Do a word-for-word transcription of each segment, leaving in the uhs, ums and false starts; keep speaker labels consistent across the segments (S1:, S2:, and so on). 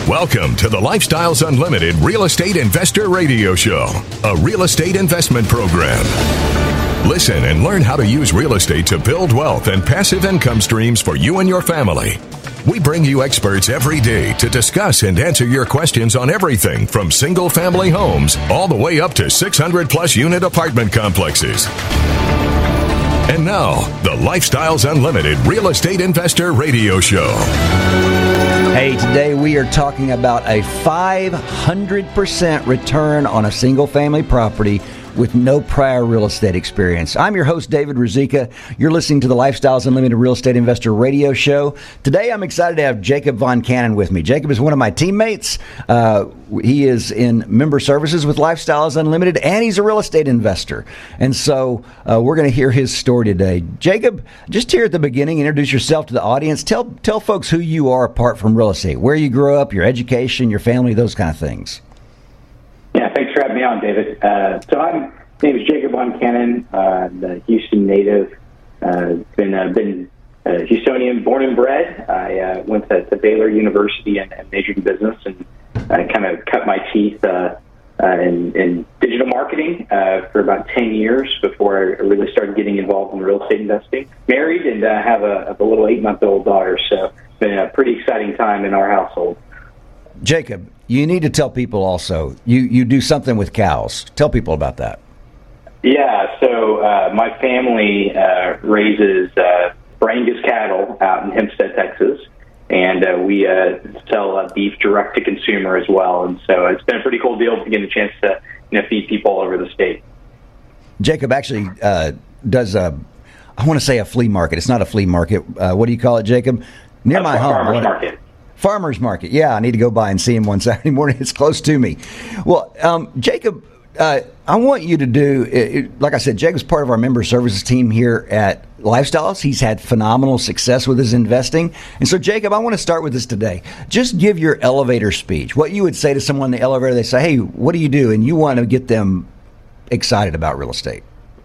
S1: Welcome to the Lifestyles Unlimited Real Estate Investor Radio Show, a real estate investment program. Listen and learn how to use real estate to build wealth and passive income streams for you and your family. We bring you experts every day to discuss and answer your questions on everything from single-family homes all the way up to six hundred plus unit apartment complexes. And now, the Lifestyles Unlimited Real Estate Investor Radio Show.
S2: Hey, today we are talking about a five hundred percent return on a single-family property with no prior real estate experience. I'm your host, David Ruzicka. You're listening to the Lifestyles Unlimited Real Estate Investor Radio Show. Today, I'm excited to have Jacob Von Cannon with me. Jacob is one of my teammates. Uh, he is in member services with Lifestyles Unlimited, and he's a real estate investor. And so uh, we're going to hear his story today. Jacob, just here at the beginning, introduce yourself to the audience. Tell tell folks who you are apart from real estate, where you grew up, your education, your family, those kind of things.
S3: Yeah, thanks for having me on, David. Uh, so I'm, my name is Jacob Von Cannon, uh, the Houston native. Uh, been uh, been uh, Houstonian, born and bred. I uh, went to, to Baylor University and, and majored in business, and I kind of cut my teeth uh, uh, in, in digital marketing uh, for about ten years before I really started getting involved in real estate investing. Married and uh, have a, a little eight-month-old daughter, so it's been a pretty exciting time in our household.
S2: Jacob, you need to tell people also, you, you do something with cows. Tell people about that.
S3: Yeah, so uh, my family uh, raises uh, Brangus cattle out in Hempstead, Texas, and uh, we uh, sell uh, beef direct to consumer as well. And so it's been a pretty cool deal to get a chance to you know, feed people all over the state.
S2: Jacob actually uh, does a, I want to say a flea market. It's not a flea market. Uh, what do you call it, Jacob? Near
S3: a
S2: my home.
S3: Farmer's market.
S2: Farmer's market. Yeah, I need to go by and see him one Saturday morning. It's close to me. Well, um, Jacob, uh, I want you to do, it, like I said, Jacob's part of our member services team here at Lifestyles. He's had phenomenal success with his investing. And so, Jacob, I want to start with this today. Just give your elevator speech. What you would say to someone in the elevator, they say, hey, what do you do? And you want to get them excited about real estate.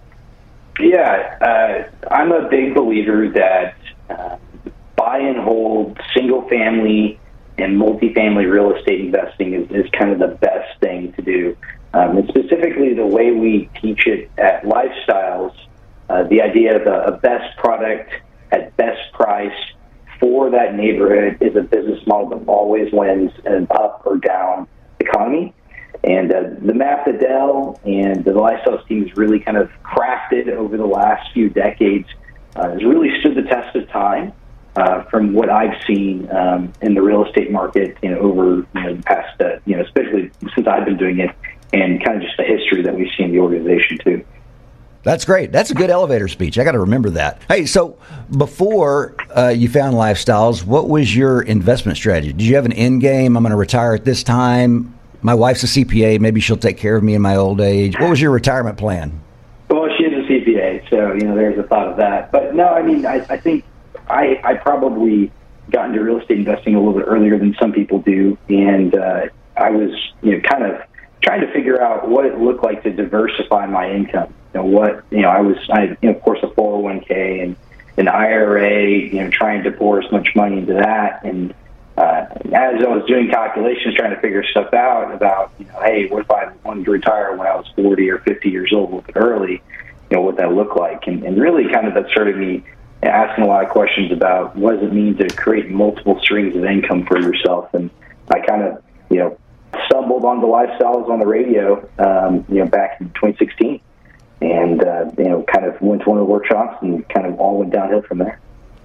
S3: Yeah, uh, I'm a big believer that uh, buy and hold single family and multifamily real estate investing is, is kind of the best thing to do. Um, and specifically the way we teach it at Lifestyles, uh, the idea of a, a best product at best price for that neighborhood is a business model that always wins in an up or down economy. And uh, the math that Dell and the Lifestyles team has really kind of crafted over the last few decades uh, has really stood the test of time. Uh, from what I've seen um, in the real estate market, you know, over you know, the past, uh, you know, especially since I've been doing it, and kind of just the history that we've seen in the organization too.
S2: That's great. That's a good elevator speech. I got to remember that. Hey, so before uh, you found Lifestyles, what was your investment strategy? Did you have an end game? I'm going to retire at this time. My wife's a C P A. Maybe she'll take care of me in my old age. What was your retirement plan?
S3: Well, she is a C P A, so you know, there's a thought of that. But no, I mean, I, I think. I, I probably got into real estate investing a little bit earlier than some people do, and uh, I was, you know, kind of trying to figure out what it looked like to diversify my income. You know, what, you know, I was, I, you know, of course, a four oh one k and an I R A, you know, trying to pour as much money into that, and uh, as I was doing calculations, trying to figure stuff out about, you know, hey, what if I wanted to retire when I was forty or fifty years old a little bit early? You know, what that looked like, and, and really, kind of that started me asking a lot of questions about what does it mean to create multiple streams of income for yourself. And I kind of, you know, stumbled on the Lifestyles on the radio, um, you know, back in twenty sixteen, and, uh, you know, kind of went to one of the workshops and kind of all went downhill from there.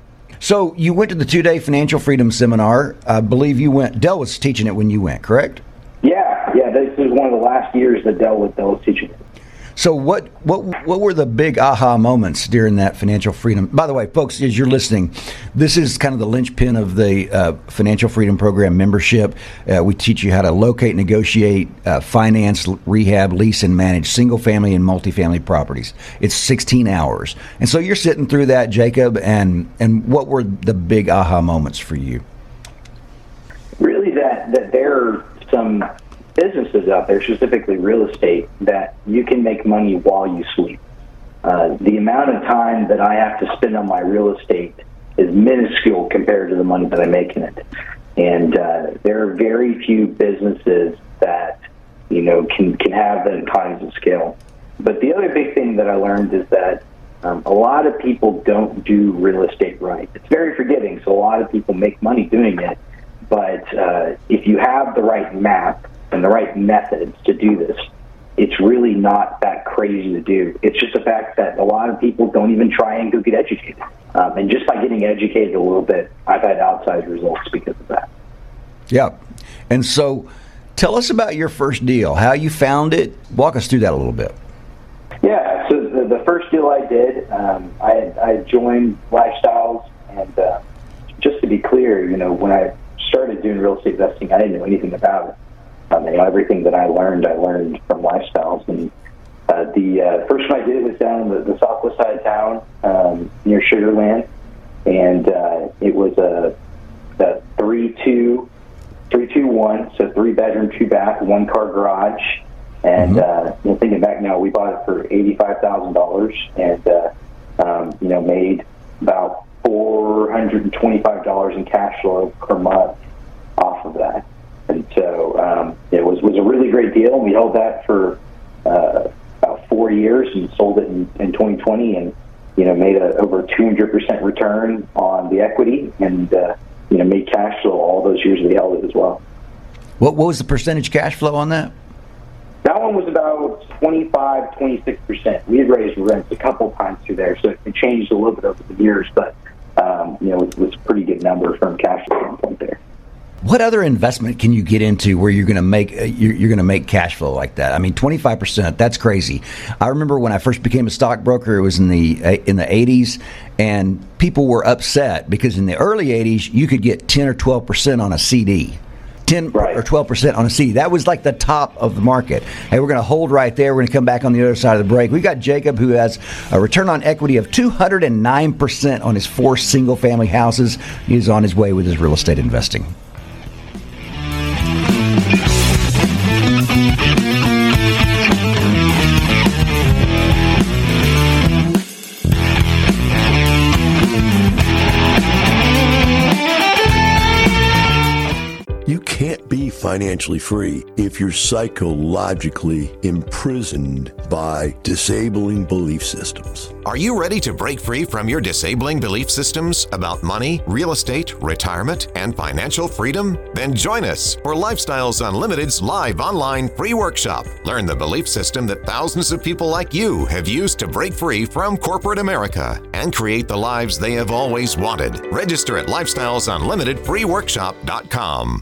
S2: So you went to the two-day Financial Freedom Seminar. I believe you went, Dell was teaching it when you went, correct?
S3: Yeah, yeah, this was one of the last years that Dell was, Dell was teaching it.
S2: So what, what what were the big aha moments during that financial freedom? By the way, folks, as you're listening, this is kind of the linchpin of the uh, Financial Freedom Program membership. Uh, we teach you how to locate, negotiate, uh, finance, rehab, lease, and manage single-family and multifamily properties. It's sixteen hours. And so you're sitting through that, Jacob, and, and what were the big aha moments for you?
S3: Really that, that there are some businesses out there, specifically real estate, that you can make money while you sleep. Uh, the amount of time that I have to spend on my real estate is minuscule compared to the money that I make in it. And uh, there are very few businesses that, you know, can, can have the economies of scale. But the other big thing that I learned is that um, a lot of people don't do real estate right. It's very forgiving, so a lot of people make money doing it. But uh, if you have the right map and the right methods to do this, it's really not that crazy to do. It's just the fact that a lot of people don't even try and go get educated. Um, and just by getting educated a little bit, I've had outsized results because of that.
S2: Yeah. And so tell us about your first deal, how you found it. Walk us through that a little bit.
S3: Yeah, so the, the first deal I did, um, I, had, I joined Lifestyles, and uh, just to be clear, you know, when I started doing real estate investing, I didn't know anything about it. I mean, everything that I learned, I learned from Lifestyles. And uh, the uh, first one I did was down in the, the southwest side of town, um, near Sugar Land, and uh, it was a, a three two, three two one, so three bedroom, two bath, one car garage. And mm-hmm. uh, you know, thinking back now, we bought it for eighty-five thousand dollars, and uh, um, you know, made about four hundred and twenty-five dollars in cash flow per month off of that. And so um, it was, was a really great deal. We held that for uh, about four years and sold it in, in twenty twenty, and you know, made a over two hundred percent return on the equity, and uh, you know, made cash flow all those years we held it as well.
S2: What, what was the percentage cash flow on that?
S3: That one was about twenty-five, twenty-six percent. We had raised rents a couple times through there, so it changed a little bit over the years, but um, you know, it was a pretty good number from a cash flow standpoint there.
S2: What other investment can you get into where you're going to make uh, you're, you're going to make cash flow like that? I mean, twenty-five percent, that's crazy. I remember when I first became a stockbroker, it was in the uh, in the eighties, and people were upset because in the early eighties you could get ten or twelve percent on a C D. ten
S3: right.
S2: or twelve percent on a C D. That was like the top of the market. Hey, we're going to hold right there. We're going to come back on the other side of the break. We got Jacob, who has a return on equity of two hundred nine percent on his four single-family houses. He's on his way with his real estate investing.
S4: You can't be financially free if you're psychologically imprisoned by disabling belief systems.
S5: Are you ready to break free from your disabling belief systems about money, real estate, retirement, and financial freedom? Then join us for Lifestyles Unlimited's live online free workshop. Learn the belief system that thousands of people like you have used to break free from corporate America and create the lives they have always wanted. Register at lifestyles unlimited free workshop dot com.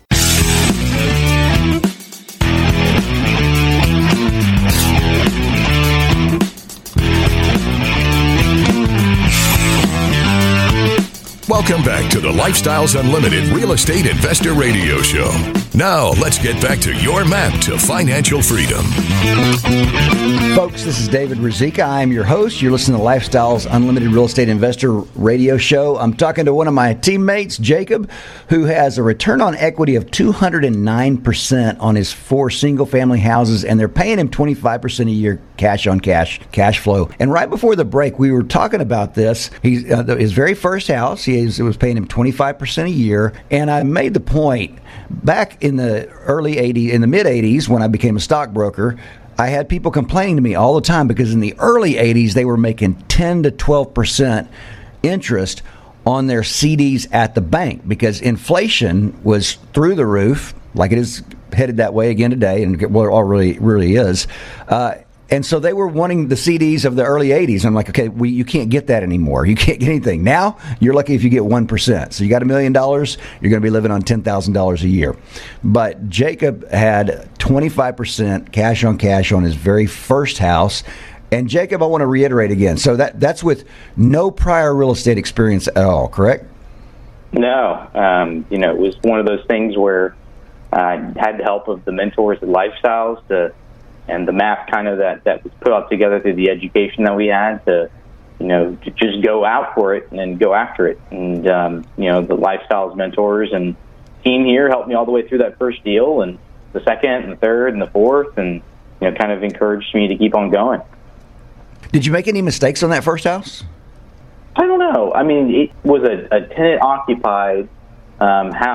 S1: Welcome back to the Lifestyles Unlimited Real Estate Investor Radio Show. Now, let's get back to your map to financial freedom.
S2: Folks, this is David Rizika. I am your host. You're listening to Lifestyles Unlimited Real Estate Investor Radio Show. I'm talking to one of my teammates, Jacob, who has a return on equity of two hundred nine percent on his four single-family houses, and they're paying him twenty-five percent a year cash on cash, cash flow. And right before the break, we were talking about this. He's, uh, his very first house, he is, it was paying him twenty-five percent a year, and I made the point back in the early eighties, in the mid-eighties, when I became a stockbroker, I had people complaining to me all the time because in the early eighties, they were making ten to twelve percent interest on their C Ds at the bank because inflation was through the roof, like it is headed that way again today, and well, it all really, really is. Uh, And so they were wanting the C Ds of the early eighties. I'm like, okay, we, you can't get that anymore. You can't get anything. Now, you're lucky if you get one percent. So you got a million dollars, you're going to be living on ten thousand dollars a year. But Jacob had twenty-five percent cash on cash on his very first house. And Jacob, I want to reiterate again. So that that's with no prior real estate experience at all, correct?
S6: No. Um, you know, it was one of those things where I had the help of the mentors at Lifestyles to and the map kind of that, that was put out together through the education that we had to, you know, to just go out for it and then go after it. And, um, you know, the Lifestyles mentors and team here helped me all the way through that first deal and the second and the third and the fourth and, you know, kind of encouraged me to keep on going.
S2: Did you make any mistakes on that first house?
S6: I don't know. I mean, it was a, a tenant-occupied um, house,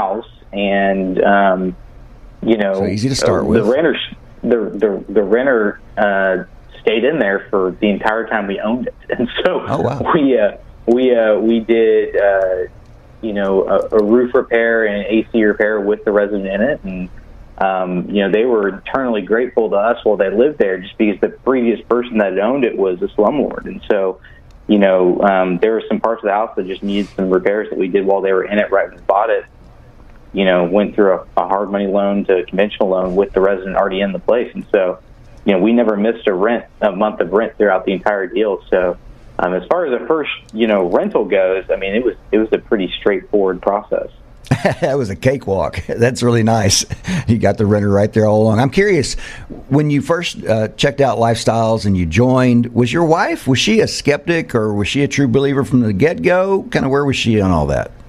S6: and um, you know,
S2: so easy to start
S6: the
S2: with.
S6: renters, the the the renter uh, stayed in there for the entire time we owned it, and so
S2: oh, wow.
S6: we uh, we uh, we did uh, you know a, a roof repair and an A C repair with the resident in it, and um, you know they were eternally grateful to us while they lived there, just because the previous person that owned it was a slumlord, and so. You know, um, there were some parts of the house that just needed some repairs that we did while they were in it right when we bought it. You know, went through a, a hard money loan to a conventional loan with the resident already in the place. And so, you know, we never missed a rent, a month of rent throughout the entire deal. So um, as far as the first, you know, rental goes, I mean, it was it was a pretty straightforward process.
S2: That was a cakewalk. That's really nice. You got the renter right there all along. I'm curious, when you first uh, checked out Lifestyles and you joined, was your wife, was she a skeptic or was she a true believer from the get-go? Kind of where was she on all that?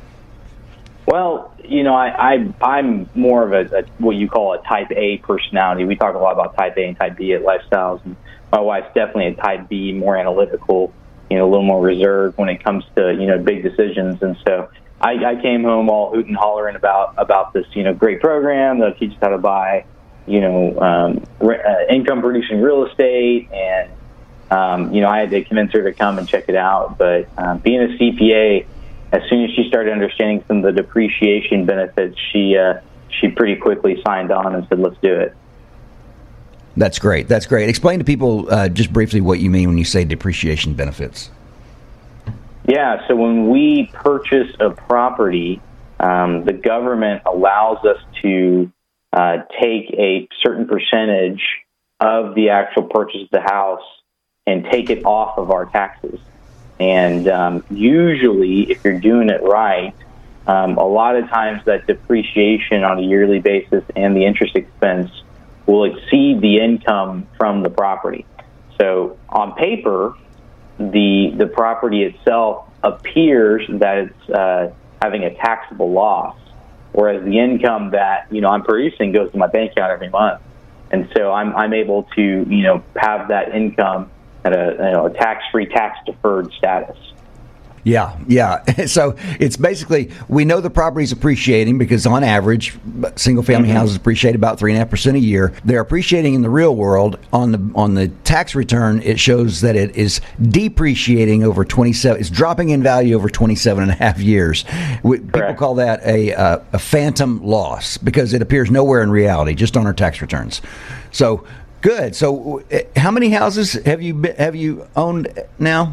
S6: Well, you know, I, I, I'm more of a, a what you call a type A personality. We talk a lot about type A and type B at Lifestyles. And my wife's definitely a type B, more analytical, you know, a little more reserved when it comes to, you know, big decisions. And so I, I came home all hooting and hollering about, about this, you know, great program that'll teach us how to buy, you know, um, re- uh, income producing real estate. And, um, you know, I had to convince her to come and check it out. But um, being a C P A, as soon as she started understanding some of the depreciation benefits, she uh, she pretty quickly signed on and said, let's do it.
S2: That's great. That's great. Explain to people uh, just briefly what you mean when you say depreciation benefits.
S6: Yeah, so when we purchase a property, um, the government allows us to uh, take a certain percentage of the actual purchase of the house and take it off of our taxes. And um, usually, if you're doing it right, um, a lot of times that depreciation on a yearly basis and the interest expense will exceed the income from the property. So on paper, the the property itself appears that it's uh, having a taxable loss, whereas the income that you know I'm producing goes to my bank account every month, and so I'm I'm able to you know have that income at a you know a tax-free, tax-deferred status.
S2: Yeah, yeah. So it's basically, we know the property's appreciating because on average, single-family mm-hmm. houses appreciate about three and a half percent a year. They're appreciating in the real world. On the on the tax return, it shows that it is depreciating over twenty-seven. It's dropping in value over twenty-seven and a half years. We, people call that a uh, a phantom loss because it appears nowhere in reality, just on our tax returns. So good. So how many houses have you been, have you owned now?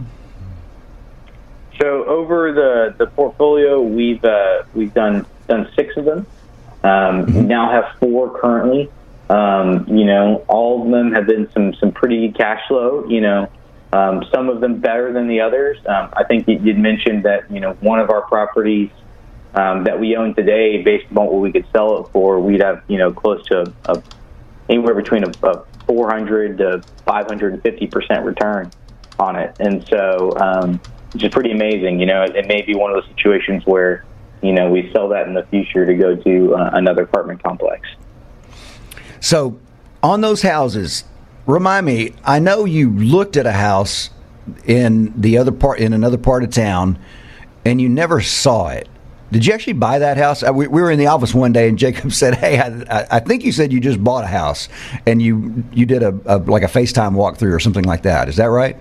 S6: So over the, the portfolio, we've uh, we've done done six of them. Um, we now have four currently. Um, you know, all of them have been some some pretty cash flow. You know, um, some of them better than the others. Um, I think you, you'd mentioned that you know one of our properties um, that we own today, based on what we could sell it for, we'd have you know close to a, a anywhere between a, a four hundred to five hundred fifty percent return on it, and so. Um, Which is pretty amazing. You know, it, it may be one of those situations where, you know, we sell that in the future to go to uh, another apartment complex.
S2: So on those houses, remind me, I know you looked at a house in the other part, in another part of town, and you never saw it. Did you actually buy that house? We, we were in the office one day, and Jacob said, "Hey, I, I think you said you just bought a house, and you you did a, a like a FaceTime walkthrough or something like that. Is that right?"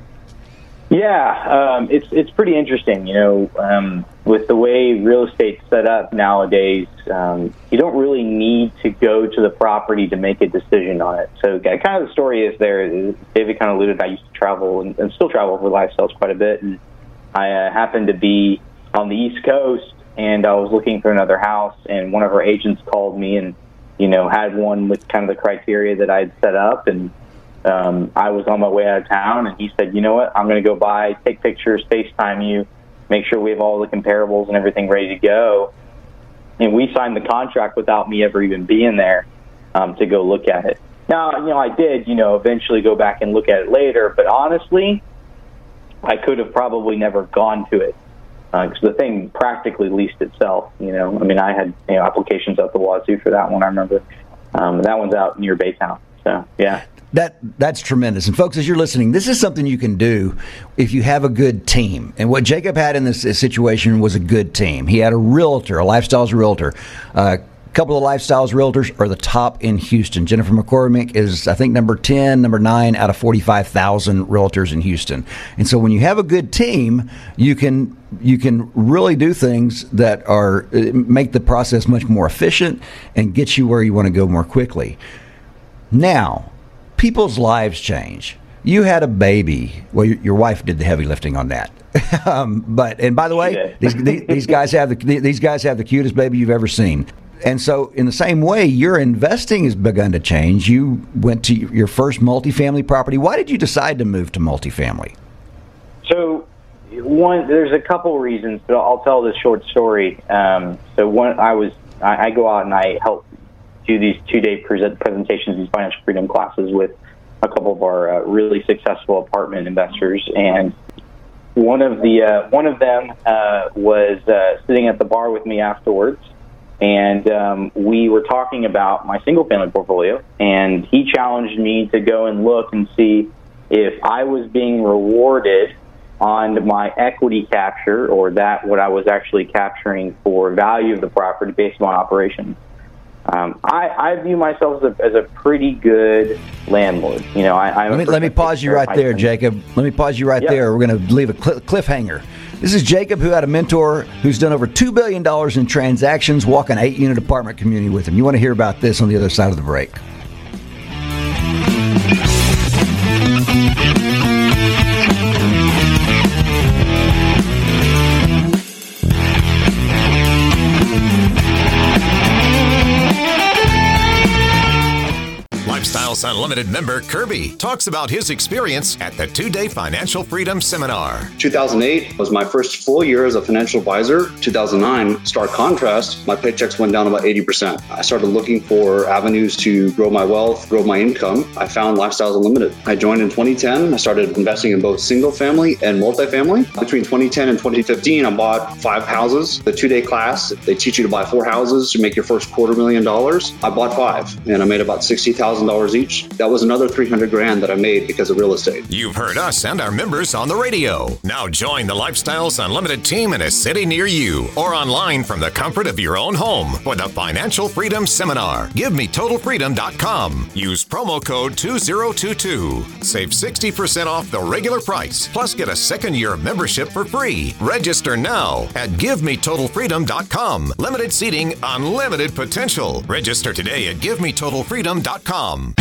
S6: Yeah, um, it's it's pretty interesting. You know, um, with the way real estate's set up nowadays, um, you don't really need to go to the property to make a decision on it. So, kind of the story is there. David kind of alluded. I used to travel and, and still travel for Lifestyles quite a bit, and I uh, happened to be on the East Coast, and I was looking for another house, and one of our agents called me, and you know, had one with kind of the criteria that I'd set up, and. Um, I was on my way out of town, and he said, you know what, I'm going to go by, take pictures, FaceTime you, make sure we have all the comparables and everything ready to go. And we signed the contract without me ever even being there um, to go look at it. Now, you know, I did, you know, eventually go back and look at it later, but honestly, I could have probably never gone to it because uh, the thing practically leased itself, you know. I mean, I had, you know, applications out the wazoo for that one, I remember. Um, that one's out near Baytown, so, yeah.
S2: That that's tremendous. And folks, as you're listening, this is something you can do if you have a good team. And what Jacob had in this situation was a good team. He had a realtor, a Lifestyles realtor, uh, couple of Lifestyles realtors are the top in Houston. Jennifer McCormick is, I think, number ten, number nine out of forty-five thousand realtors in Houston. And so when you have a good team, you can you can really do things that are make the process much more efficient and get you where you want to go more quickly. Now, people's lives change. You had a baby. Well, your wife did the heavy lifting on that. um, but and by the way, these, these guys have the these guys have the cutest baby you've ever seen. And so, in the same way, your investing has begun to change. You went to your first multifamily property. Why did you decide to move to multifamily?
S6: So, one, there's a couple reasons, but I'll tell this short story. Um, so, one, I was I, I go out and I help do these two-day present presentations, these financial freedom classes with a couple of our uh, really successful apartment investors, and one of the uh, one of them uh, was uh, sitting at the bar with me afterwards, and um, we were talking about my single-family portfolio, and he challenged me to go and look and see if I was being rewarded on my equity capture, or that what I was actually capturing for value of the property based on operations. Um, I, I view myself as a, as a pretty good landlord. You know, I, I
S2: let me let me pause you right there, Jacob. Let me pause you right yep. there. We're going to leave a cl- cliffhanger. This is Jacob, who had a mentor who's done over two billion dollars in transactions, walking an eight-unit apartment community with him. You want to hear about this on the other side of the break.
S5: Lifestyles Unlimited member Kirby talks about his experience at the two-day Financial Freedom Seminar.
S7: two thousand eight was my first full year as a financial advisor. two thousand nine, stark contrast, my paychecks went down about eighty percent. I started looking for avenues to grow my wealth, grow my income. I found Lifestyles Unlimited. I joined in twenty ten. I started investing in both single family and multifamily. Between twenty ten and twenty fifteen, I bought five houses. The two-day class, they teach you to buy four houses to make your first quarter million dollars. I bought five, and I made about sixty thousand dollars each. That was another three hundred grand that I made because of real estate.
S5: You've heard us and our members on the radio. Now join the Lifestyles Unlimited team in a city near you or online from the comfort of your own home for the Financial Freedom Seminar. Give me total freedom dot com. Use promo code two zero two two. Save sixty percent off the regular price, plus get a second year of membership for free. Register now at give me total freedom dot com. Limited seating, unlimited potential. Register today at give me total freedom dot com.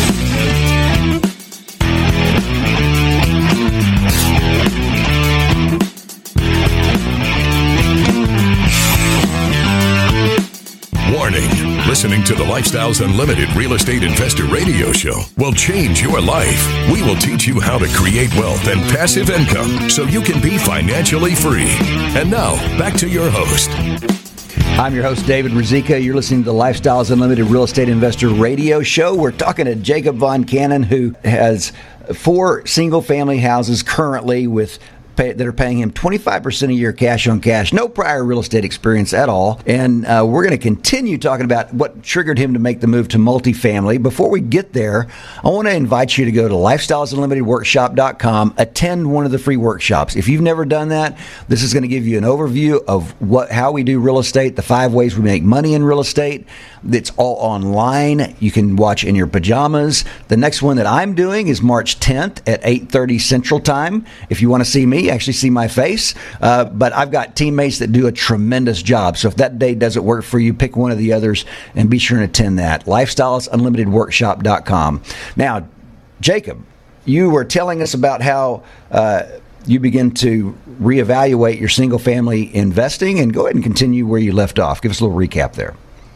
S1: Warning, listening to the Lifestyles Unlimited Real Estate Investor Radio Show will change your life. We will teach you how to create wealth and passive income so you can be financially free. And now, back to your host.
S2: I'm your host, David Rizika. You're listening to the Lifestyles Unlimited Real Estate Investor Radio Show. We're talking to Jacob Von Cannon, who has four single-family houses currently with Pay, that are paying him twenty-five percent a year cash on cash, no prior real estate experience at all. And uh, we're going to continue talking about what triggered him to make the move to multifamily. Before we get there, I want to invite you to go to lifestyles unlimited workshop dot com, attend one of the free workshops. If you've never done that, this is going to give you an overview of what how we do real estate, the five ways we make money in real estate. It's all online. You can watch in your pajamas. The next one that I'm doing is March tenth at eight thirty Central Time. If you want to see me, actually see my face, uh, but I've got teammates that do a tremendous job. So if that day doesn't work for you, pick one of the others and be sure to attend that. lifestyles unlimited workshop dot com. Now, Jacob, you were telling us about how uh, you begin to reevaluate your single-family investing, and go ahead and continue where you left off. Give us a little recap there.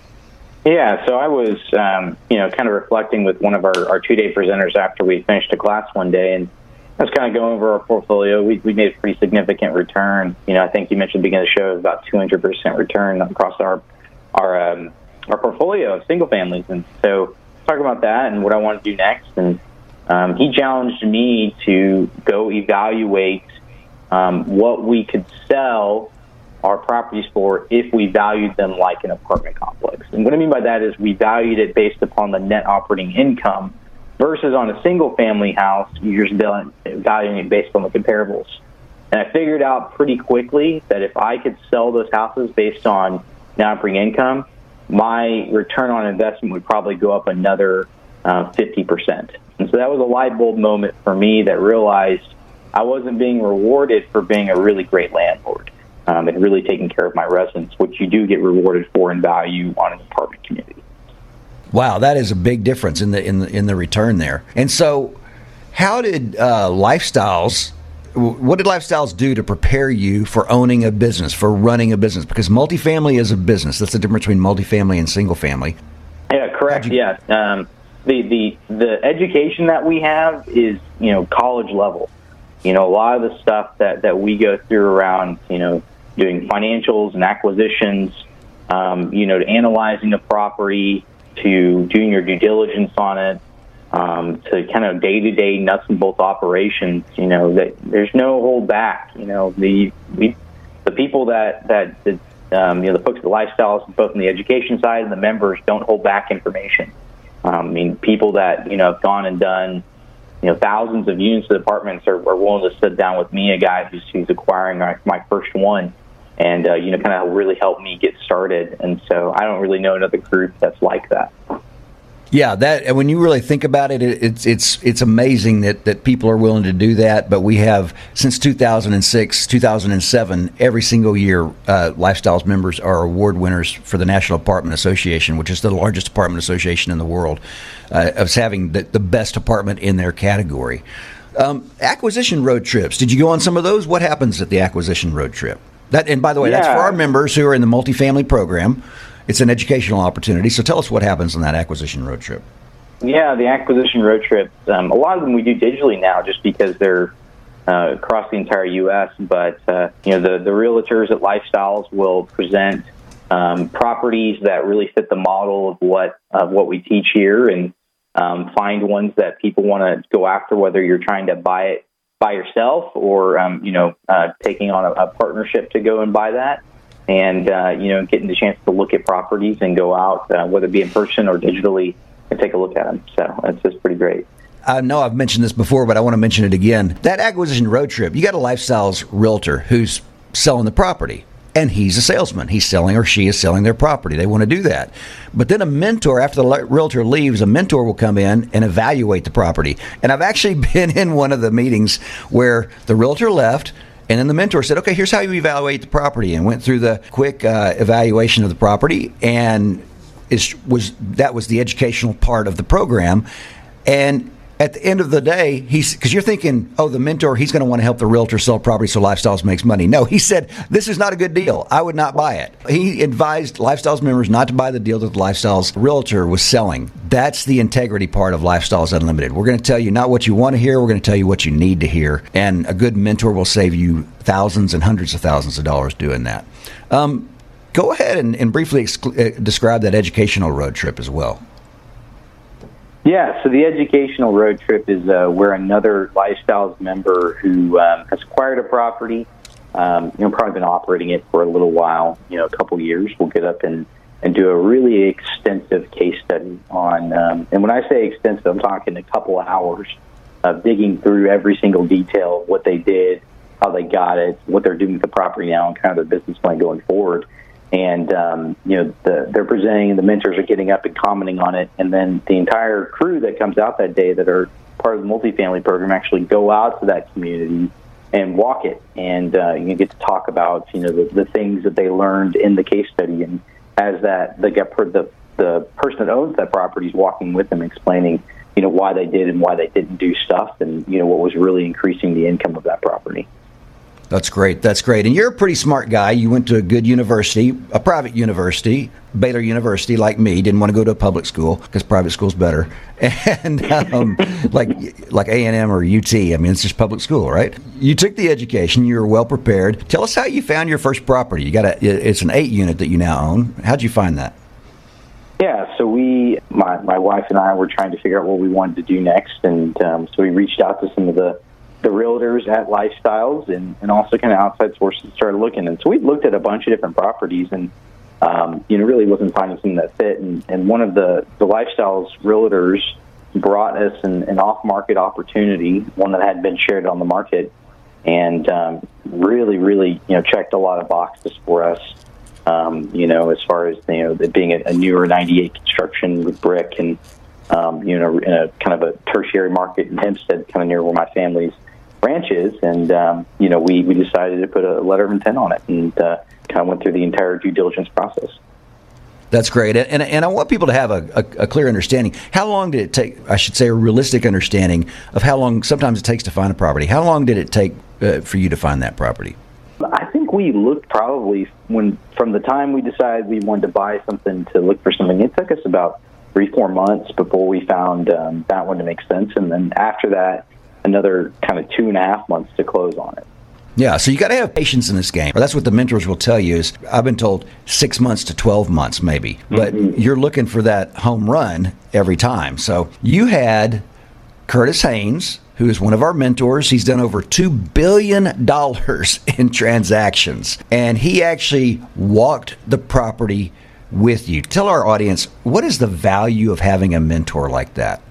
S6: Yeah, so I was, um, you know, kind of reflecting with one of our, our two-day presenters after we finished a class one day, and I was kind of going over our portfolio. We, we made a pretty significant return. You know, I think you mentioned at the beginning of the show, it was about two hundred percent return across our our um, our portfolio of single families. And so talk about that and what I want to do next. And um, he challenged me to go evaluate um, what we could sell our properties for if we valued them like an apartment complex. And what I mean by that is we valued it based upon the net operating income versus on a single-family house, you're just valuing it based on the comparables. And I figured out pretty quickly that if I could sell those houses based on net operating income, my return on investment would probably go up another uh, fifty percent. And so that was a light bulb moment for me that realized I wasn't being rewarded for being a really great landlord um, and really taking care of my residents, which you do get rewarded for in value on an apartment community.
S2: Wow, that is a big difference in the in the, in the return there. And so, how did uh, Lifestyles? What did Lifestyles do to prepare you for owning a business, for running a business? Because multifamily is a business. That's the difference between multifamily and single family.
S6: Yeah, correct. You- yeah, um, the the the education that we have is you know college level. You know, a lot of the stuff that, that we go through around, you know, doing financials and acquisitions, um, you know, to analyzing a property, to doing your due diligence on it, um, to kind of day-to-day nuts and bolts operations, you know, that there's no hold back. You know, the we, the people that, that, that um, you know, the folks at Lifestyles, both on the education side and the members, don't hold back information. Um, I mean, people that, you know, have gone and done, you know, thousands of units of apartments are, are willing to sit down with me, a guy who's, who's acquiring my, my first one, and, uh, you know, kind of really help me get started. And so I don't really know another group that's like that.
S2: Yeah, that and when you really think about it, it, it's it's it's amazing that, that people are willing to do that. But we have, since two thousand six, two thousand seven, every single year, uh, Lifestyles members are award winners for the National Apartment Association, which is the largest apartment association in the world, uh, of having the, the best apartment in their category. Um, acquisition road trips. Did you go on some of those? What happens at the acquisition road trip? That and by the way, yeah. That's for our members who are in the multifamily program. It's an educational opportunity. So tell us what happens on that acquisition road trip.
S6: Yeah, the acquisition road trips, um, a lot of them we do digitally now just because they're uh, across the entire U S But, uh, you know, the, the realtors at Lifestyles will present um, properties that really fit the model of what of what we teach here, and um, find ones that people want to go after, whether you're trying to buy it by yourself or, um, you know, uh, taking on a, a partnership to go and buy that. And, uh, you know, getting the chance to look at properties and go out, uh, whether it be in person or digitally, and take a look at them. So it's just pretty great.
S2: I know I've mentioned this before, but I want to mention it again. That acquisition road trip, you got a Lifestyles realtor who's selling the property, and he's a salesman. He's selling, or she is selling their property. They want to do that. But then a mentor, after the realtor leaves, a mentor will come in and evaluate the property. And I've actually been in one of the meetings where the realtor left, and then the mentor said, okay, here's how you evaluate the property, and went through the quick uh, evaluation of the property. And is, was that was the educational part of the program. And at the end of the day, he's because you're thinking, oh, the mentor, he's going to want to help the realtor sell property so Lifestyles makes money. No, he said, this is not a good deal. I would not buy it. He advised Lifestyles members not to buy the deal that the Lifestyles realtor was selling. That's the integrity part of Lifestyles Unlimited. We're going to tell you not what you want to hear. We're going to tell you what you need to hear. And a good mentor will save you thousands and hundreds of thousands of dollars doing that. Um, go ahead and, and briefly exclu- uh, describe that educational road trip as well.
S6: Yeah, so the educational road trip is uh, where another Lifestyles member who um, has acquired a property, um, you know, probably been operating it for a little while, you know, a couple years, will get up and, and do a really extensive case study on, um, and when I say extensive, I'm talking a couple of hours of digging through every single detail of what they did, how they got it, what they're doing with the property now, and kind of their business plan going forward. And, um, you know, the, they're presenting, the mentors are getting up and commenting on it. And then the entire crew that comes out that day that are part of the multifamily program actually go out to that community and walk it. And uh, you get to talk about, you know, the, the things that they learned in the case study. And as that, the, the, the person that owns that property is walking with them, explaining, you know, why they did and why they didn't do stuff, and, you know, what was really increasing the income of that property.
S2: That's great. That's great. And you're a pretty smart guy. You went to a good university, a private university, Baylor University, like me. Didn't want to go to a public school because private school's better. And um, like like A and M or U T. I mean, it's just public school, right? You took the education. You were well prepared. Tell us how you found your first property. You got a. It's an eight unit that you now own. How'd you find that?
S6: Yeah, so we, my my wife and I, were trying to figure out what we wanted to do next, and um, so we reached out to some of the. the realtors at Lifestyles and, and also kind of outside sources started looking. And so we looked at a bunch of different properties and, um, you know, really wasn't finding something that fit. And, and one of the, the Lifestyles realtors brought us an, an off-market opportunity, one that hadn't been shared on the market, and um, really, really, you know, checked a lot of boxes for us. Um, you know, as far as, you know, it being a, a newer ninety-eight construction with brick and, um, you know, in a kind of a tertiary market in Hempstead, kind of near where my family's ranch is. And, um, you know, we, we decided to put a letter of intent on it and uh, kind of went through the entire due diligence process.
S2: That's great. And, and I want people to have a, a, a clear understanding. How long did it take, I should say a realistic understanding of how long sometimes it takes to find a property? How long did it take uh, for you to find that property?
S6: I think we looked probably when from the time we decided we wanted to buy something to look for something. It took us about three, four months before we found um, that one to make sense. And then after that, another kind of two and a half months to close on it.
S2: Yeah, so you got to have patience in this game. Or that's what the mentors will tell you is, I've been told six months to twelve months maybe. But mm-hmm. you're looking for that home run every time. So you had Curtis Haynes, who is one of our mentors. He's done over two billion dollars in transactions. And he actually walked the property with you. Tell our audience, what is the value of having a mentor like that?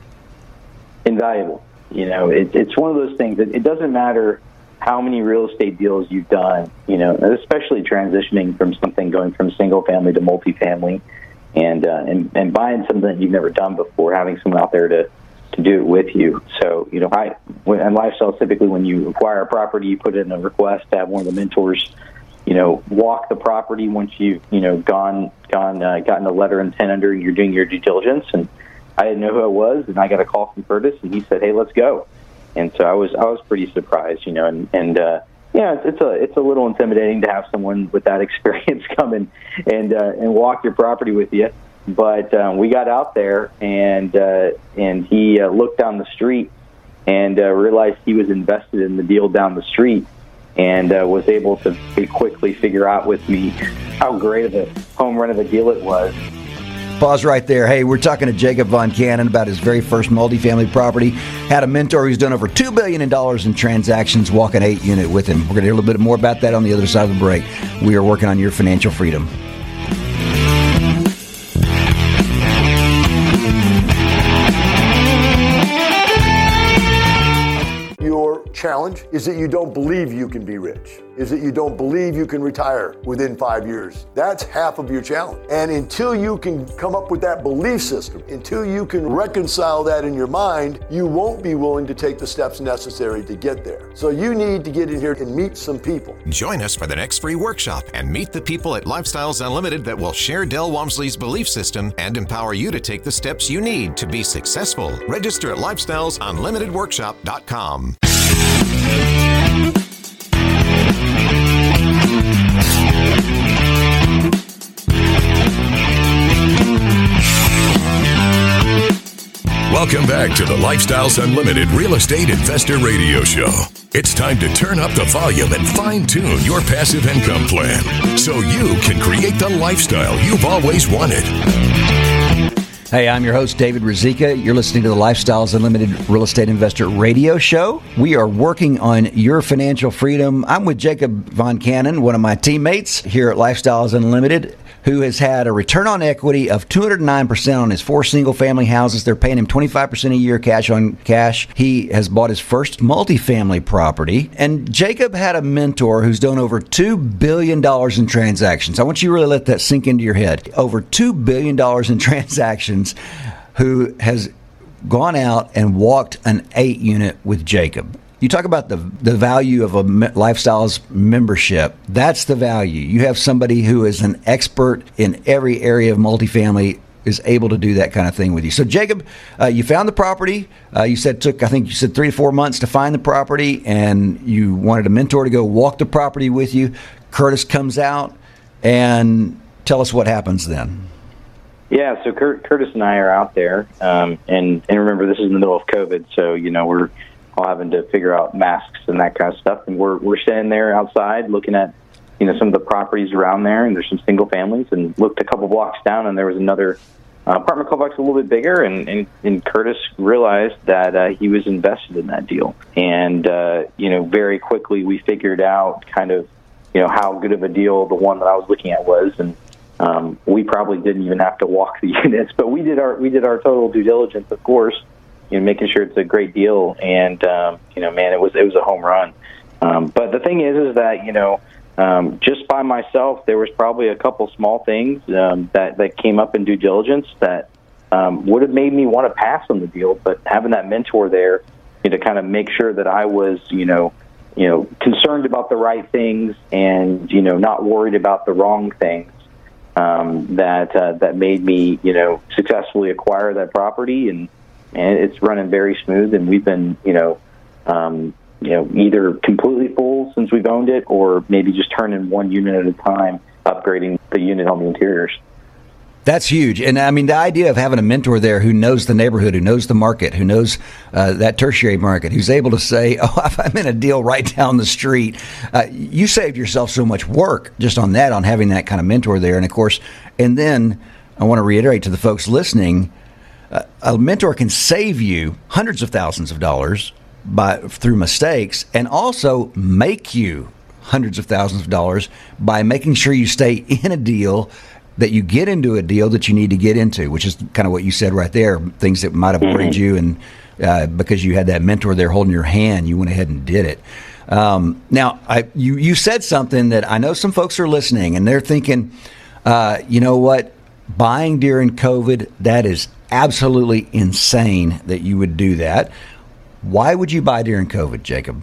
S6: Invaluable. You know, it, it's one of those things that it doesn't matter how many real estate deals you've done, you know, especially transitioning from something going from single family to multifamily and, uh, and, and buying something that you've never done before, having someone out there to, to do it with you. So, you know, I, when, and lifestyle, typically when you acquire a property, you put in a request to have one of the mentors, you know, walk the property once you've, you know, gone, gone, uh, gotten a letter of intent under and you're doing your due diligence. And I didn't know who it was. And I got a call from Curtis and he said, hey, let's go. And so I was I was pretty surprised, you know, and, and uh, yeah, it's, it's a it's a little intimidating to have someone with that experience come in and uh, and walk your property with you. But um, we got out there, and uh, and he uh, looked down the street and uh, realized he was invested in the deal down the street, and uh, was able to quickly figure out with me how great of a home run of a deal it was.
S2: Pause right there. Hey, we're talking to Jacob Von Cannon about his very first multifamily property. Had a mentor who's done over two billion dollars in transactions, walk an eight unit with him. We're going to hear a little bit more about that on the other side of the break. We are working on your financial freedom.
S4: Your challenge is that you don't believe you can be rich, is that you don't believe you can retire within five years. That's half of your challenge. And until you can come up with that belief system, until you can reconcile that in your mind, you won't be willing to take the steps necessary to get there. So you need to get in here and meet some people.
S5: Join us for the next free workshop and meet the people at Lifestyles Unlimited that will share Del Walmsley's belief system and empower you to take the steps you need to be successful. Register at lifestyles unlimited workshop dot com.
S1: Welcome back to the Lifestyles Unlimited Real Estate Investor Radio Show. It's time to turn up the volume and fine-tune your passive income plan so you can create the lifestyle you've always wanted.
S2: Hey, I'm your host, David Rizika. You're listening to the Lifestyles Unlimited Real Estate Investor Radio Show. We are working on your financial freedom. I'm with Jacob Von Cannon, one of my teammates here at Lifestyles Unlimited, who has had a return on equity of two hundred nine percent on his four single-family houses. They're paying him twenty-five percent a year cash on cash. He has bought his first multifamily property. And Jacob had a mentor who's done over two billion dollars in transactions. I want you to really let that sink into your head. Over two billion dollars in transactions, who has gone out and walked an eight unit with Jacob. You talk about the the value of a Lifestyles membership. That's the value. You have somebody who is an expert in every area of multifamily, is able to do that kind of thing with you. So, Jacob, uh, you found the property. Uh, you said took, I think you said three to four months to find the property, and you wanted a mentor to go walk the property with you. Curtis comes out, and tell us what happens then.
S6: Yeah, so Kurt, Curtis and I are out there, um, and, and remember, this is in the middle of COVID, so, you know, we're all having to figure out masks and that kind of stuff, and we're we're standing there outside looking at, you know, some of the properties around there, and there's some single families, and looked a couple blocks down, and there was another uh, apartment complex a little bit bigger, and, and, and Curtis realized that uh, he was invested in that deal, and, uh, you know, very quickly we figured out kind of, you know, how good of a deal the one that I was looking at was, and Um, we probably didn't even have to walk the units, but we did our we did our total due diligence, of course, you know, making sure it's a great deal. And um, you know, man, it was it was a home run. Um, but the thing is, is that you know, um, just by myself, there was probably a couple small things um, that, that came up in due diligence that um, would have made me want to pass on the deal. But having that mentor there, you know, to kind of make sure that I was, you know, you know, concerned about the right things and, you know, not worried about the wrong things, um, that uh, that made me, you know, successfully acquire that property. And, and it's running very smooth. And we've been, you know, um, you know, either completely full since we've owned it or maybe just turning one unit at a time, upgrading the unit on the interiors.
S2: That's huge. And I mean, the idea of having a mentor there who knows the neighborhood, who knows the market, who knows uh, that tertiary market, who's able to say, oh, if I'm in a deal right down the street, uh, you saved yourself so much work just on that, on having that kind of mentor there. And of course, and then I want to reiterate to the folks listening, uh, a mentor can save you hundreds of thousands of dollars by through mistakes, and also make you hundreds of thousands of dollars by making sure you stay in a deal, that you get into a deal that you need to get into, which is kind of what you said right there, things that might have worried mm-hmm. you, and uh, because you had that mentor there holding your hand, you went ahead and did it. Um, now, I, you, you said something that I know some folks are listening, and they're thinking, uh, you know what, buying during COVID, that is absolutely insane that you would do that. Why would you buy during COVID, Jacob?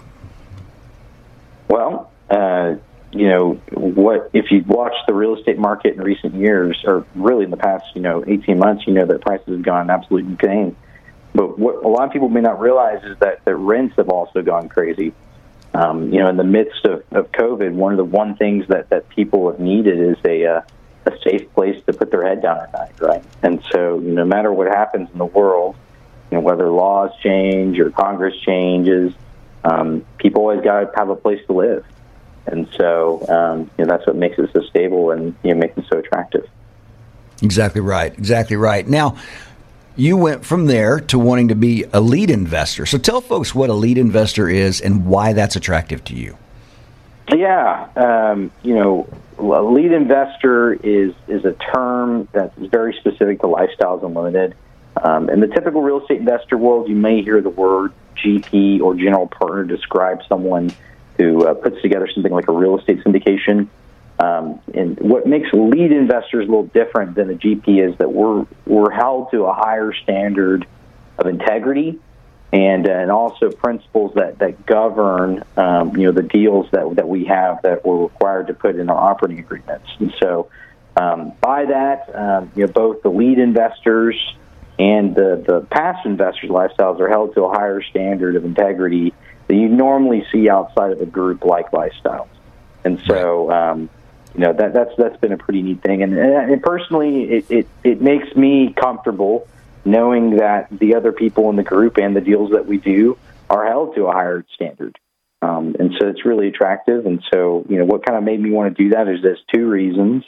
S6: Well, uh, you know, what if you watch the real estate market in recent years, or really in the past, you know, eighteen months, you know that prices have gone absolutely insane. But what a lot of people may not realize is that the rents have also gone crazy. Um, you know, in the midst of, of COVID, one of the one things that, that people have needed is a uh, a safe place to put their head down at night, right? And so, no matter what happens in the world, you know, whether laws change or Congress changes, um, people always got to have a place to live. And so, um, you know, that's what makes it so stable and, you know, makes it so attractive.
S2: Exactly right. Exactly right. Now, you went from there to wanting to be a lead investor. So tell folks what a lead investor is and why that's attractive to you.
S6: Yeah. Um, you know, a lead investor is, is a term that's very specific to Lifestyles Unlimited. Um, in the typical real estate investor world, you may hear the word G P or general partner describe someone who uh, puts together something like a real estate syndication. Um, and what makes lead investors a little different than a G P is that we're we're held to a higher standard of integrity and and also principles that that govern um, you know the deals that that we have that we're required to put in our operating agreements. And so um, by that, um, you know, both the lead investors and the, the past investors' lifestyles are held to a higher standard of integrity that you normally see outside of a group like Lifestyles. And so, um, you know, that, that's that's been a pretty neat thing. And, and personally, it, it, it makes me comfortable knowing that the other people in the group and the deals that we do are held to a higher standard. Um, and so it's really attractive. And so, you know, what kind of made me want to do that is there's two reasons.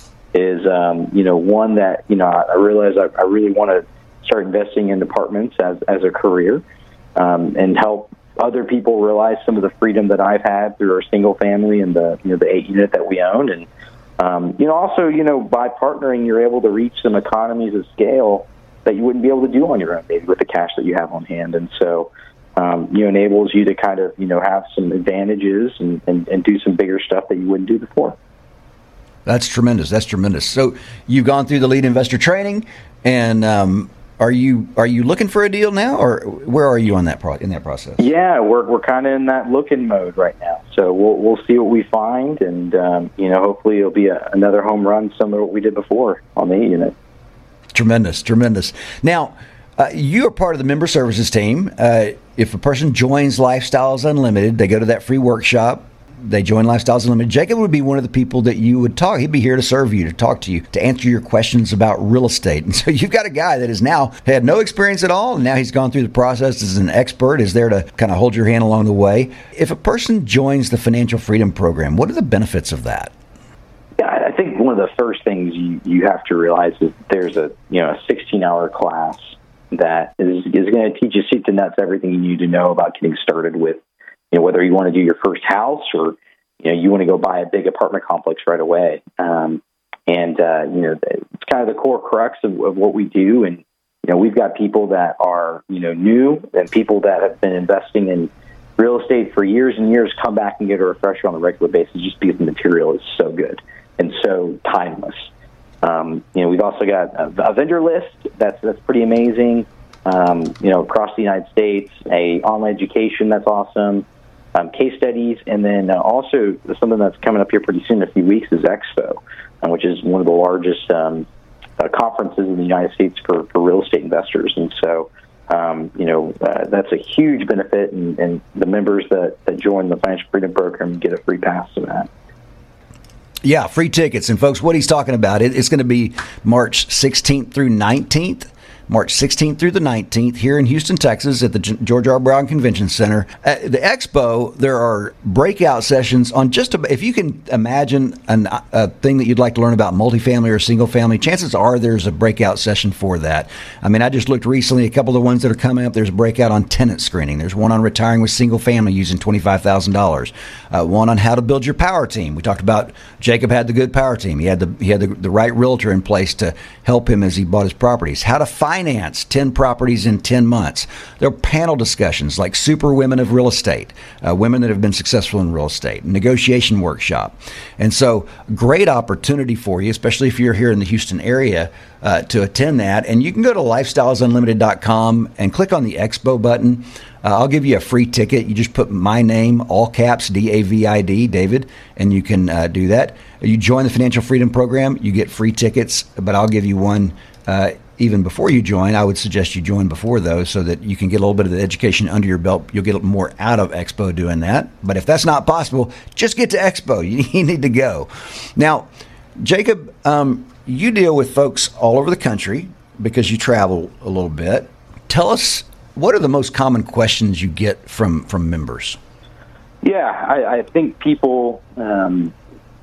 S6: Is, um, you know, one that, you know, I, I realize I, I really want to start investing in apartments as, as a career, um, and help other people realize some of the freedom that I've had through our single family and the, you know, the eight unit that we own. And, um, you know, also, you know, by partnering, you're able to reach some economies of scale that you wouldn't be able to do on your own, maybe with the cash that you have on hand. And so, um, you know, enables you to kind of, you know, have some advantages and, and, and do some bigger stuff that you wouldn't do before.
S2: That's tremendous. That's tremendous. So you've gone through the lead investor training, and um, are you are you looking for a deal now, or where are you on that pro- in that process?
S6: Yeah, we're we're kind of in that looking mode right now. So we'll we'll see what we find, and um, you know, hopefully it'll be a, another home run, similar to what we did before on the unit.
S2: Tremendous, tremendous. Now, uh, you are part of the member services team. Uh, if a person joins Lifestyles Unlimited, they go to that free workshop. They join Lifestyles Unlimited. Jacob would be one of the people that you would talk. He'd be here to serve you, to talk to you, to answer your questions about real estate. And so you've got a guy that has now had no experience at all, and now he's gone through the process as an expert, is there to kind of hold your hand along the way. If a person joins the Financial Freedom Program, what are the benefits of that?
S6: Yeah, I think one of the first things you, you have to realize is there's a you know a sixteen hour class that is, is going to teach you soup to nuts everything you need to know about getting started with. You know, whether you want to do your first house or, you know, you want to go buy a big apartment complex right away. Um, and, uh, you know, it's kind of the core crux of, of what we do. And, you know, we've got people that are, you know, new and people that have been investing in real estate for years and years, come back and get a refresher on a regular basis just because the material is so good and so timeless. Um, you know, we've also got a, a vendor list that's that's pretty amazing. Um, you know, across the United States, a online education that's awesome, um, case studies, and then uh, also something that's coming up here pretty soon in a few weeks is Expo, uh, which is one of the largest um, uh, conferences in the United States for, for real estate investors. And so, um, you know, uh, that's a huge benefit, and, and the members that, that join the Financial Freedom Program get a free pass to that.
S2: Yeah, free tickets. And folks, what he's talking about, it, it's going to be March sixteenth through nineteenth. March sixteenth through the nineteenth here in Houston, Texas at the George R. Brown Convention Center. At the Expo, there are breakout sessions on just about, if you can imagine an, a thing that you'd like to learn about multifamily or single family, chances are there's a breakout session for that. I mean, I just looked recently, a couple of the ones that are coming up, there's a breakout on tenant screening. There's one on retiring with single family using twenty-five thousand dollars. Uh, one on how to build your power team. We talked about Jacob had the good power team. He had the, he had the, the right realtor in place to help him as he bought his properties. How to find Finance ten properties in ten months. There are panel discussions like Super Women of Real Estate, uh, women that have been successful in real estate, negotiation workshop. And so great opportunity for you, especially if you're here in the Houston area, uh, to attend that. And you can go to lifestyles unlimited dot com and click on the Expo button. Uh, I'll give you a free ticket. You just put my name, all caps, D A V I D, David, and you can uh, do that. You join the Financial Freedom Program, you get free tickets, but I'll give you one uh, even before you join. I would suggest you join before those so that you can get a little bit of the education under your belt. You'll get more out of Expo doing that. But if that's not possible, just get to Expo. You, you need to go. Now, Jacob, um, you deal with folks all over the country because you travel a little bit. Tell us, what are the most common questions you get from, from members?
S6: Yeah, I, I think people um,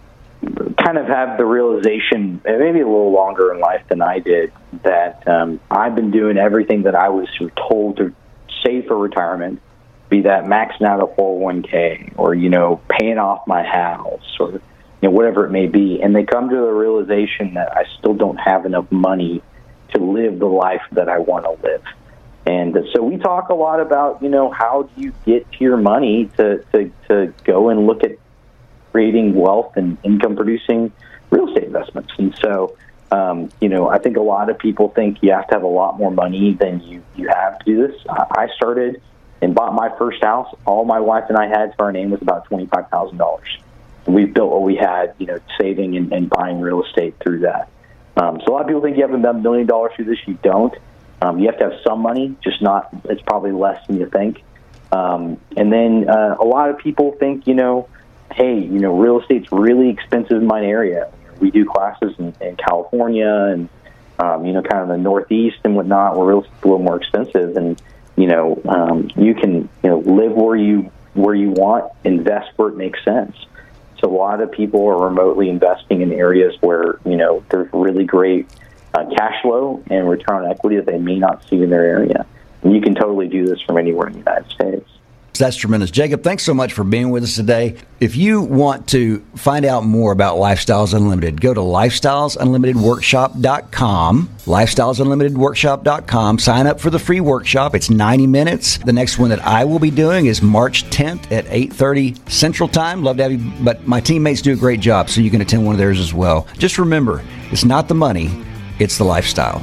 S6: kind of have the realization, maybe a little longer in life than I did, that um, I've been doing everything that I was told to save for retirement, be that maxing out a four oh one k or, you know, paying off my house or, you know, whatever it may be. And they come to the realization that I still don't have enough money to live the life that I want to live. And so we talk a lot about, you know, how do you get your money to, to, to go and look at creating wealth and income-producing real estate investments. And so, um, you know, I think a lot of people think you have to have a lot more money than you, you have to do this. I started and bought my first house. All my wife and I had to our name was about twenty-five thousand dollars. And we built what we had, you know, saving and, and buying real estate through that. Um, so a lot of people think you have a million dollars through this. You don't. Um, you have to have some money, just not, it's probably less than you think. Um, and then uh, a lot of people think, you know, hey, you know, real estate's really expensive in my area. We do classes in, in California and, um, you know, kind of the Northeast and whatnot, where real estate's a little more expensive. And, you know, um, you can, you know, live where you where you want, invest where it makes sense. So a lot of people are remotely investing in areas where, you know, there's really great uh, cash flow and return on equity that they may not see in their area. And you can totally do this from anywhere in the United States.
S2: That's tremendous. Jacob, thanks so much for being with us today. If you want to find out more about Lifestyles Unlimited, go to lifestyles unlimited workshop dot com, lifestyles unlimited workshop dot com. Sign up for the free workshop. It's ninety minutes. The next one that I will be doing is March tenth at eight thirty Central Time. Love to have you, but my teammates do a great job, so you can attend one of theirs as well. Just remember, it's not the money, it's the lifestyle.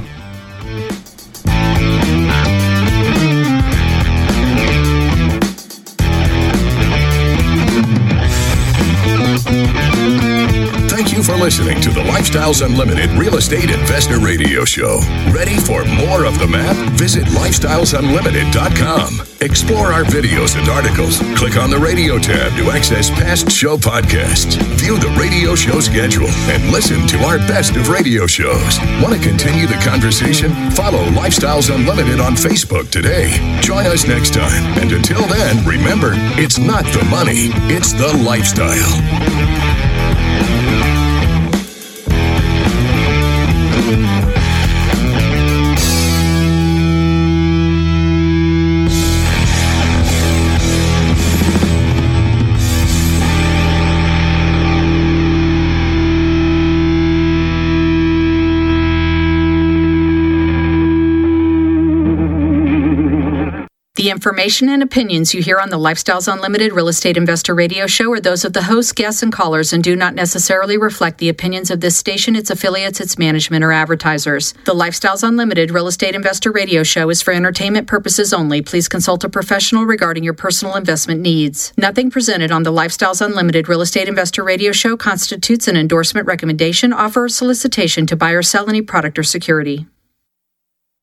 S1: Thank you for listening to the Lifestyles Unlimited Real Estate Investor Radio Show. Ready for more of the map? Visit lifestyles unlimited dot com. Explore our videos and articles. Click on the radio tab to access past show podcasts. View the radio show schedule and listen to our best of radio shows. Want to continue the conversation? Follow Lifestyles Unlimited on Facebook today. Join us next time. And until then, remember, it's not the money, it's the lifestyle.
S8: The The information and opinions you hear on the Lifestyles Unlimited Real Estate Investor Radio Show are those of the hosts, guests, and callers and do not necessarily reflect the opinions of this station, its affiliates, its management, or advertisers. The Lifestyles Unlimited Real Estate Investor Radio Show is for entertainment purposes only. Please consult a professional regarding your personal investment needs. Nothing presented on the Lifestyles Unlimited Real Estate Investor Radio Show constitutes an endorsement, recommendation, offer, or solicitation to buy or sell any product or security.